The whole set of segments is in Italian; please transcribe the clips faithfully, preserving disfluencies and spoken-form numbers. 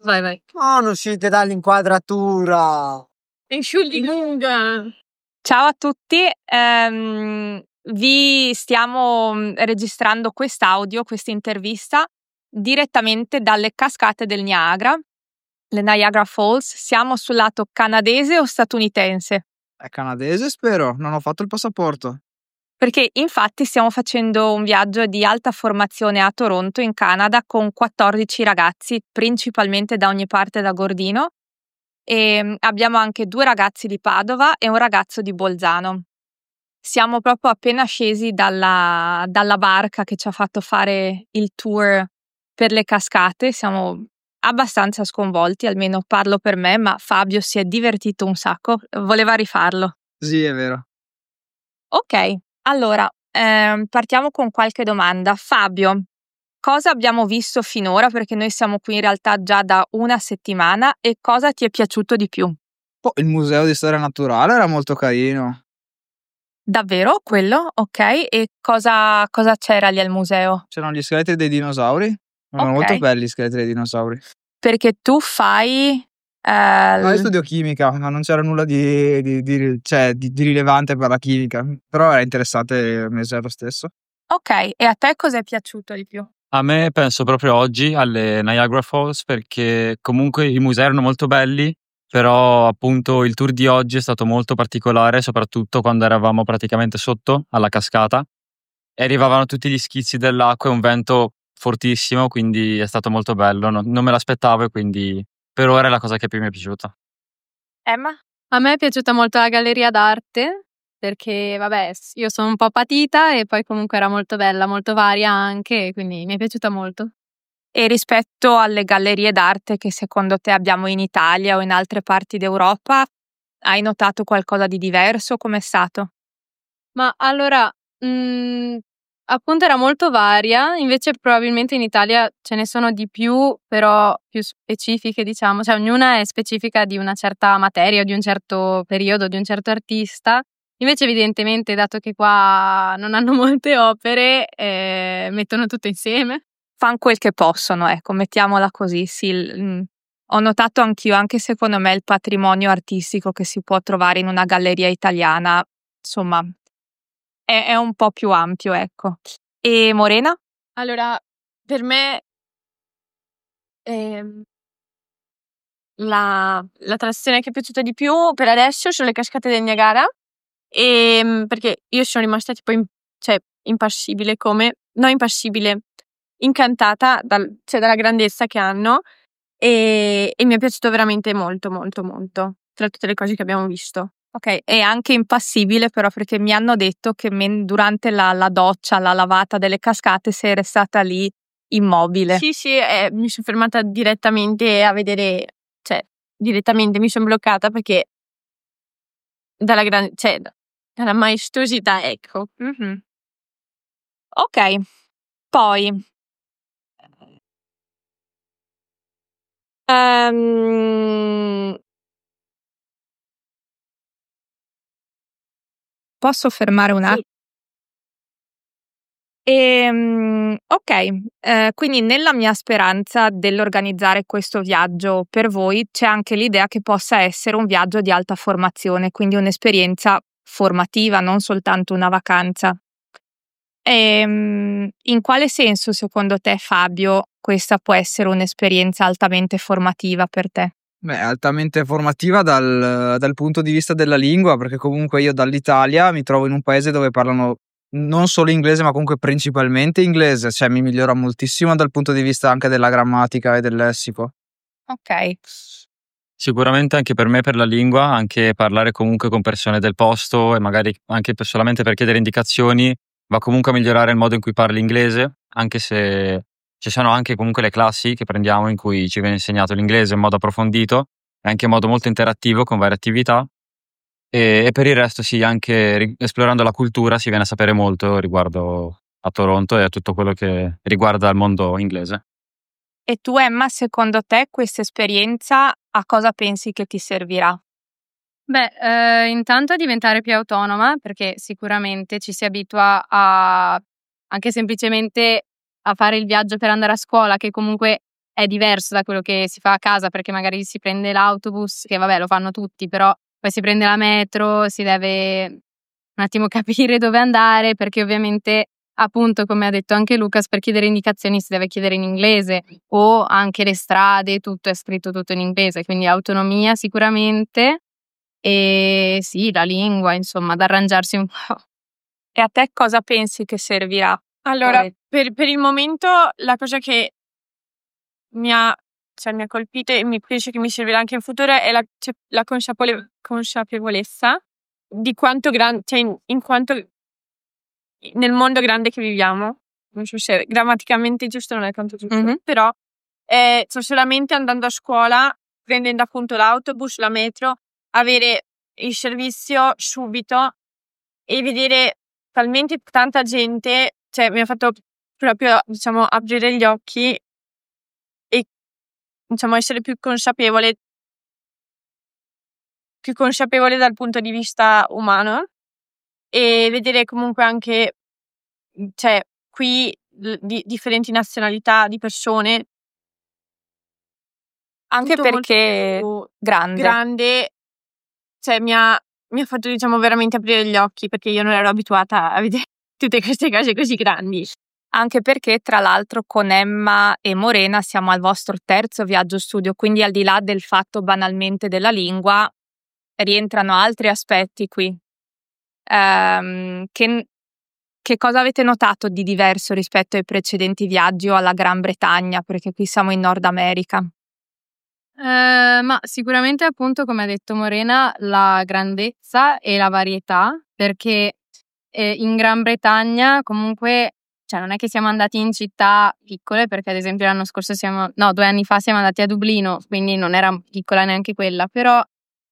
Vai, vai. Oh, non uscite dall'inquadratura. Entschuldigung. Ciao a tutti, ehm, vi stiamo registrando quest'audio, questa intervista direttamente dalle cascate del Niagara, le Niagara Falls. Siamo sul lato canadese o statunitense? È canadese, spero. Non ho fatto il passaporto. Perché infatti stiamo facendo un viaggio di alta formazione a Toronto, in Canada, con quattordici ragazzi, principalmente da ogni parte da Gordino, e abbiamo anche due ragazzi di Padova e un ragazzo di Bolzano. Siamo proprio appena scesi dalla, dalla barca che ci ha fatto fare il tour per le cascate. Siamo abbastanza sconvolti, almeno parlo per me, ma Fabio si è divertito un sacco, voleva rifarlo. Sì, è vero. Ok, allora ehm, partiamo con qualche domanda. Fabio, cosa abbiamo visto finora? Perché noi siamo qui in realtà già da una settimana, e cosa ti è piaciuto di più? Oh, il museo di storia naturale era molto carino. Davvero? Quello? Ok, e cosa, cosa c'era lì al museo? C'erano gli scheletri dei dinosauri. Erano Ok. molto belli gli scheletri dei dinosauri. Perché tu fai... eh, No, io studio chimica, ma non c'era nulla di, di, di- cioè, di- di rilevante per la chimica. Però era interessante il museo lo stesso. Ok, e a te cosa è piaciuto di più? A me penso proprio oggi alle Niagara Falls, perché comunque i musei erano molto belli, però appunto il tour di oggi è stato molto particolare, soprattutto quando eravamo praticamente sotto alla cascata e arrivavano tutti gli schizzi dell'acqua e un vento fortissimo, quindi è stato molto bello. Non, non me l'aspettavo e quindi per ora è la cosa che più mi è piaciuta. Emma? A me è piaciuta molto la galleria d'arte, perché vabbè, s- io sono un po' patita e poi comunque era molto bella, molto varia anche, quindi mi è piaciuta molto. E rispetto alle gallerie d'arte che secondo te abbiamo in Italia o in altre parti d'Europa, hai notato qualcosa di diverso? Com'è stato? Ma allora, mh, appunto era molto varia, invece probabilmente in Italia ce ne sono di più, però più specifiche, diciamo, cioè ognuna è specifica di una certa materia, di un certo periodo, di un certo artista. Invece evidentemente, dato che qua non hanno molte opere, eh, mettono tutto insieme. Fan quel che possono, ecco, mettiamola così. Sì, il- mm, ho notato anch'io, anche secondo me il patrimonio artistico che si può trovare in una galleria italiana, insomma, è, è un po' più ampio, ecco. E Morena? Allora, per me ehm, la, la attrazione che è piaciuta di più per adesso sono le cascate del Niagara, e, perché io sono rimasta tipo in- cioè, impassibile come, no impassibile, incantata dal- cioè, dalla grandezza che hanno, e, e mi è piaciuto veramente molto molto molto tra tutte le cose che abbiamo visto. Ok, è anche impassibile però, perché mi hanno detto che men- durante la, la doccia, la lavata delle cascate sei restata lì immobile. Sì, sì, eh, mi sono fermata direttamente a vedere, cioè direttamente mi sono bloccata perché dalla gran- cioè, dalla maestosità, ecco. Mhm. Ok, poi ehm, posso fermare un Sì. attimo? Ehm, ok, eh, quindi nella mia speranza dell'organizzare questo viaggio per voi c'è anche l'idea che possa essere un viaggio di alta formazione, quindi un'esperienza formativa, non soltanto una vacanza. Ehm, in quale senso, secondo te, Fabio, questa può essere un'esperienza altamente formativa per te? Beh, altamente formativa dal, dal punto di vista della lingua, perché comunque io dall'Italia mi trovo in un paese dove parlano non solo inglese, ma comunque principalmente inglese, cioè mi migliora moltissimo dal punto di vista anche della grammatica e del lessico. Ok, Sicuramente anche per me, per la lingua, anche parlare comunque con persone del posto e magari anche per- solamente per chiedere indicazioni va comunque a migliorare il modo in cui parli inglese, anche se ci sono anche comunque le classi che prendiamo in cui ci viene insegnato l'inglese in modo approfondito e anche in modo molto interattivo con varie attività. E, e per il resto sì, anche ri- esplorando la cultura si viene a sapere molto riguardo a Toronto e a tutto quello che riguarda il mondo inglese. e tu, Emma, secondo te questa esperienza a cosa pensi che ti servirà? Beh, eh, intanto a diventare più autonoma, perché sicuramente ci si abitua a anche semplicemente a fare il viaggio per andare a scuola, che comunque è diverso da quello che si fa a casa, perché magari si prende l'autobus, che vabbè lo fanno tutti, però poi si prende la metro, si deve un attimo capire dove andare, perché ovviamente appunto, come ha detto anche Lucas, per chiedere indicazioni si deve chiedere in inglese, o anche le strade, tutto è scritto tutto in inglese, quindi autonomia sicuramente, e sì, la lingua, insomma, da arrangiarsi un po'. E a te cosa pensi che servirà? Allora, per, per il momento la cosa che mi ha, cioè, mi ha colpito e mi penso che mi servirà anche in futuro è la, cioè, la consapole- consapevolezza di quanto grande, cioè in, in quanto nel mondo grande che viviamo, non so se grammaticamente giusto non è tanto giusto, Mhm. però eh, cioè, solamente andando a scuola, prendendo appunto l'autobus, la metro, avere il servizio subito e vedere talmente tanta gente, cioè mi ha fatto proprio, diciamo, aprire gli occhi e, diciamo, essere più consapevole, più consapevole dal punto di vista umano, e vedere comunque anche, cioè, qui l- di differenti nazionalità di persone, Anche tutto molto perché più grande. grande, cioè mi ha, mi ha fatto, diciamo, veramente aprire gli occhi, perché io non ero abituata a vedere tutte queste cose così grandi. Anche perché, tra l'altro, con Emma e Morena siamo al vostro terzo viaggio studio, quindi al di là del fatto banalmente della lingua, rientrano altri aspetti qui. Ehm, che, che cosa avete notato di diverso rispetto ai precedenti viaggi o alla Gran Bretagna? Perché qui siamo in Nord America. Eh, ma sicuramente appunto, come ha detto Morena, la grandezza e la varietà, perché eh, in Gran Bretagna comunque, cioè non è che siamo andati in città piccole, perché ad esempio l'anno scorso siamo, no, due anni fa siamo andati a Dublino, quindi non era piccola neanche quella, però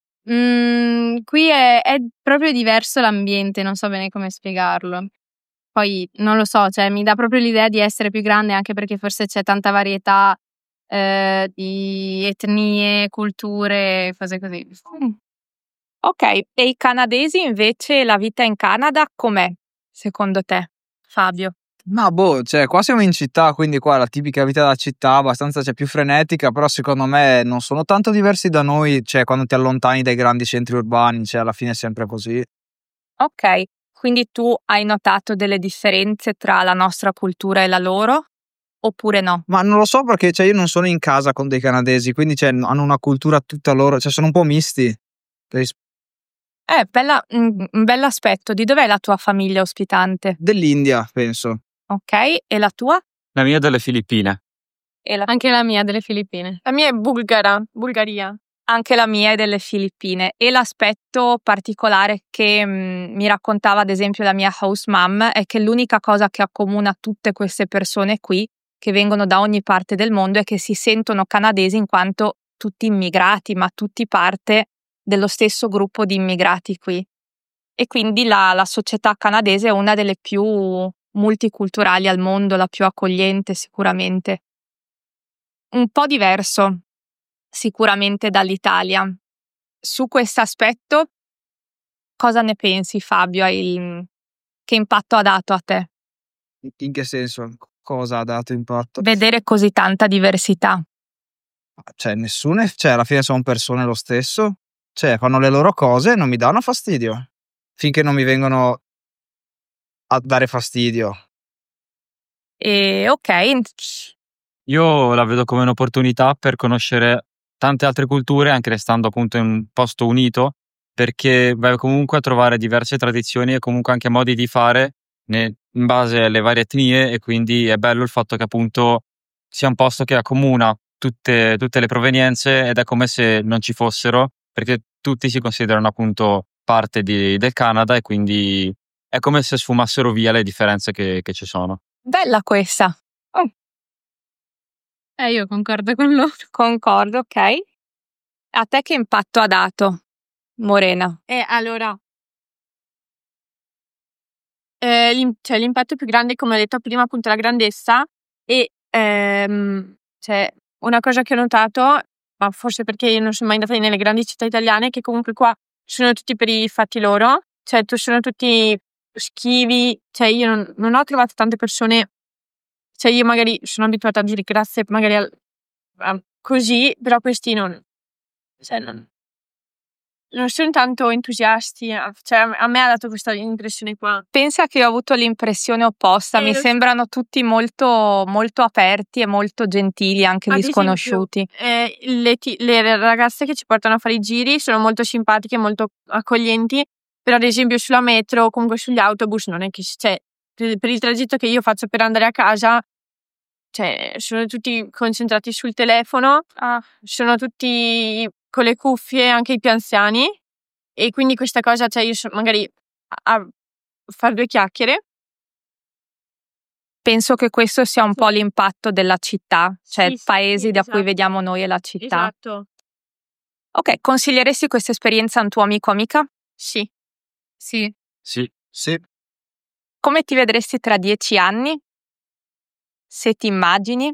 mm, qui è, è proprio diverso l'ambiente, non so bene come spiegarlo. Poi non lo so, cioè mi dà proprio l'idea di essere più grande, anche perché forse c'è tanta varietà eh, di etnie, culture, cose così. Mm. Ok, e i canadesi invece, la vita in Canada com'è, secondo te, Fabio? Ma boh, cioè qua siamo in città, quindi qua la tipica vita da città, abbastanza cioè, più frenetica, però secondo me non sono tanto diversi da noi, cioè quando ti allontani dai grandi centri urbani, cioè alla fine è sempre così. Ok, quindi tu hai notato delle differenze tra la nostra cultura e la loro, oppure no? Ma non lo so perché cioè, io non sono in casa con dei canadesi, quindi cioè, hanno una cultura tutta loro, cioè sono un po' misti. Ris- Eh, bella, mm, un bell'aspetto. Di dov'è la tua famiglia ospitante? Dell'India, penso. Ok, e la tua? La mia è delle Filippine. E la- Anche la mia delle Filippine. La mia è bulgara, Bulgaria. Anche la mia è delle Filippine. E l'aspetto particolare che mm, mi raccontava ad esempio la mia host mom è che l'unica cosa che accomuna tutte queste persone qui, che vengono da ogni parte del mondo, è che si sentono canadesi in quanto tutti immigrati, ma tutti parte dello stesso gruppo di immigrati qui. E quindi la, la società canadese è una delle più multiculturali al mondo, la più accogliente sicuramente. Un po' diverso sicuramente dall'Italia. Su questo aspetto cosa ne pensi, Fabio? Hai- Che impatto ha dato a te In che senso? Cosa ha dato impatto? vedere così tanta diversità? Cioè nessuno, è- cioè alla fine sono persone lo stesso, cioè fanno le loro cose e non mi danno fastidio, finché non mi vengono a dare fastidio. E ok, Io la vedo come un'opportunità per conoscere tante altre culture, anche restando appunto in un posto unito, perché vai comunque a trovare diverse tradizioni e comunque anche modi di fare ne- in base alle varie etnie, e quindi è bello il fatto che appunto sia un posto che accomuna tutte, tutte le provenienze, ed è come se non ci fossero, perché tutti si considerano appunto parte di- del Canada, e quindi è come se sfumassero via le differenze che, che ci sono. bella questa. Oh, Eh, io concordo con loro. concordo, ok. A te che impatto ha dato, Morena? E allora, eh, l'im- cioè, l'impatto più grande, come ho detto prima, appunto la grandezza, e ehm, cioè, una cosa che ho notato, ma forse perché io non sono mai andata nelle grandi città italiane, è che comunque qua sono tutti per i fatti loro, cioè tu sono tutti schivi, cioè io non, non ho trovato tante persone, cioè io magari sono abituata a dire grazie magari al- ah, così, però questi non, cioè non, non sono tanto entusiasti, eh, cioè a me ha dato questa impressione qua. Pensa che ho avuto l'impressione opposta, Eh, mi lo so. sembrano tutti molto, molto aperti e molto gentili, anche Ad gli esempio, sconosciuti. eh, le, ti- le ragazze che ci portano a fare i giri sono molto simpatiche, molto accoglienti, però ad esempio sulla metro o comunque sugli autobus non è che si- cioè, per, per il tragitto che io faccio per andare a casa, cioè sono tutti concentrati sul telefono, Ah, sono tutti con le cuffie, anche i più anziani, e quindi questa cosa, cioè io so- magari a, a fare due chiacchiere. penso che questo sia un po' l'impatto della città, cioè Sì, il sì, paese sì, da cui esatto. vediamo noi e la città. Esatto, Ok, consiglieresti questa esperienza a un tuo amico o amica? sì. Sì. Sì, Sì. Come ti vedresti tra dieci anni? Se ti immagini,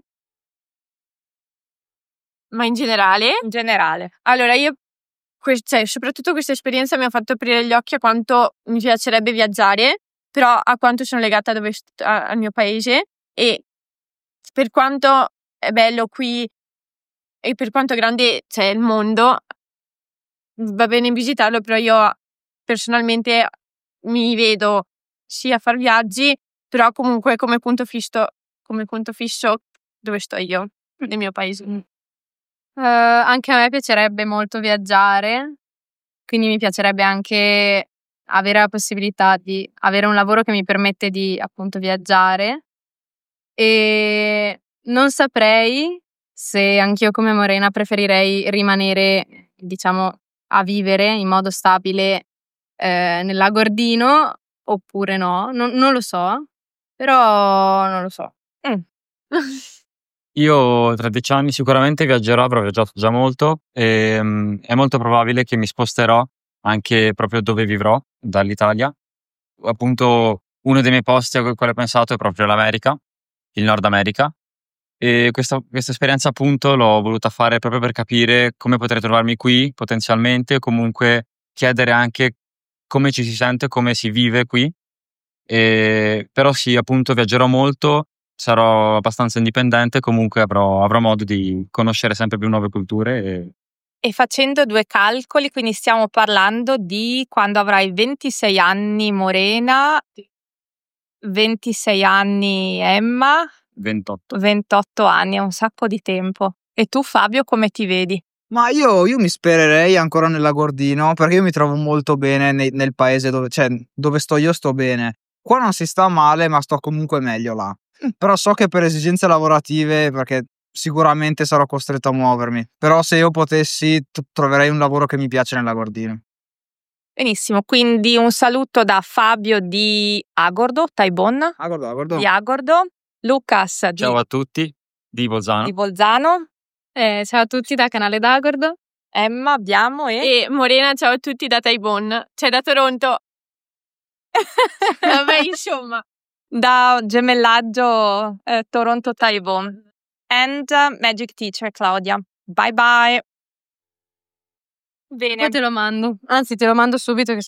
Ma in generale, in generale. allora io, que- cioè, soprattutto questa esperienza mi ha fatto aprire gli occhi a quanto mi piacerebbe viaggiare, però a quanto sono legata dove st- a- al mio paese, e per quanto è bello qui e per quanto grande c'è il mondo, va bene visitarlo, però io personalmente mi vedo sì a far viaggi, però comunque come punto fisso, come punto fisso dove sto io, nel mio paese. Eh, anche a me piacerebbe molto viaggiare, quindi mi piacerebbe anche avere la possibilità di avere un lavoro che mi permette di appunto viaggiare, e non saprei se anch'io come Morena preferirei rimanere, diciamo, a vivere in modo stabile eh, nel Lagordino oppure no, non, non lo so, però non lo so. Mm. io tra dieci anni sicuramente viaggerò, avrò viaggiato già molto e mm, è molto probabile che mi sposterò anche proprio dove vivrò dall'Italia. Appunto, uno dei miei posti a cui ho pensato è proprio l'America, il Nord America. E questa, questa esperienza appunto l'ho voluta fare proprio per capire come potrei trovarmi qui potenzialmente, o comunque chiedere anche come ci si sente, come si vive qui. E, però sì, appunto viaggerò molto, sarò abbastanza indipendente, comunque avrò, avrò modo di conoscere sempre più nuove culture. E... E facendo due calcoli, quindi stiamo parlando di quando avrai ventisei anni Morena, ventisei anni Emma, ventotto. ventotto anni, è un sacco di tempo. E tu Fabio come ti vedi? Ma io, io mi spererei ancora nel Lagordino, perché io mi trovo molto bene nei- nel paese dove, cioè, dove sto io sto bene. Qua non si sta male, ma sto comunque meglio là. Però so che per esigenze lavorative, perché sicuramente sarò costretto a muovermi. Però se io potessi, t- troverei un lavoro che mi piace nel Lagordino. Benissimo, quindi un saluto da Fabio di Agordo, Taibon, Ah, guarda, guarda. di Agordo, Lucas di, Ciao a tutti, di Bolzano. di Bolzano, Eh, ciao a tutti da Canale d'Agordo. Emma abbiamo e... E Morena, ciao a tutti da Taibon, cioè da Toronto. Vabbè, insomma. da gemellaggio eh, Toronto Taibon. And uh, Magic Teacher Claudia. Bye bye. Bene. Poi te lo mando, anzi te lo mando subito che